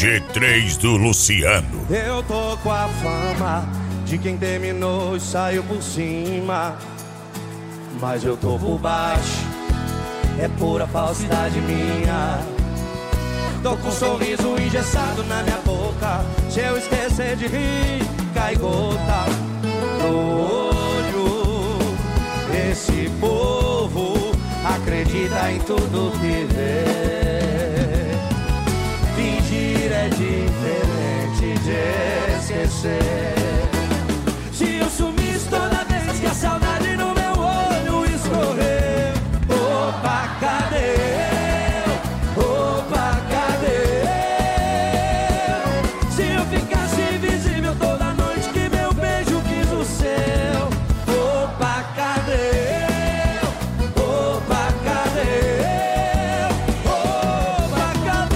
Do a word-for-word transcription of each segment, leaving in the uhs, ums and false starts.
G três do Luciano. Eu tô com a fama de quem terminou e saiu por cima, mas eu tô por baixo, é pura falsidade minha. Tô com um sorriso engessado na minha boca, se eu esquecer de rir, cai gota no olho. Esse povo acredita em tudo que vê. Fingir é diferente de esquecer. Se eu sumisse toda vez que a saudade no meu olho escorreu, opa, cadê eu? Opa, cadê eu? Se eu ficasse invisível toda noite que meu beijo quis o seu, opa, cadê eu? Opa, cadê eu? Opa,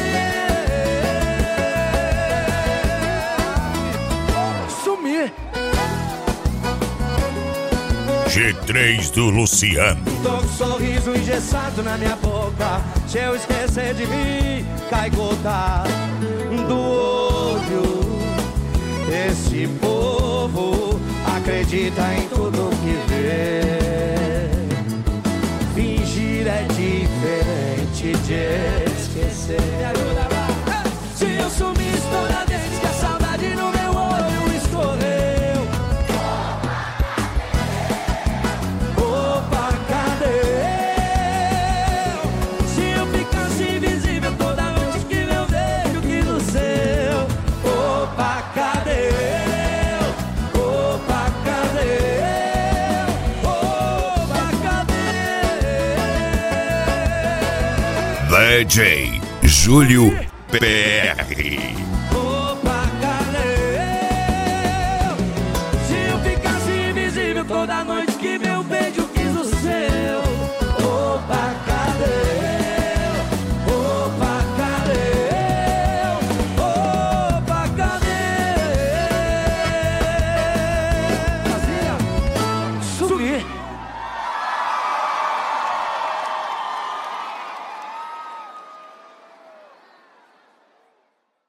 cadê? Sumir. G três do Luciano. Tô com um sorriso engessado na minha boca, se eu esquecer de rir, cai gota do olho. Esse povo acredita em tudo que vê. Fingir é diferente de esquecer. Me ajuda, vai. Se eu sumisse toda vez que a saudade no meu olho escorreu, D J Júlio P R. Opa, cadê eu? Se eu ficasse invisível toda noite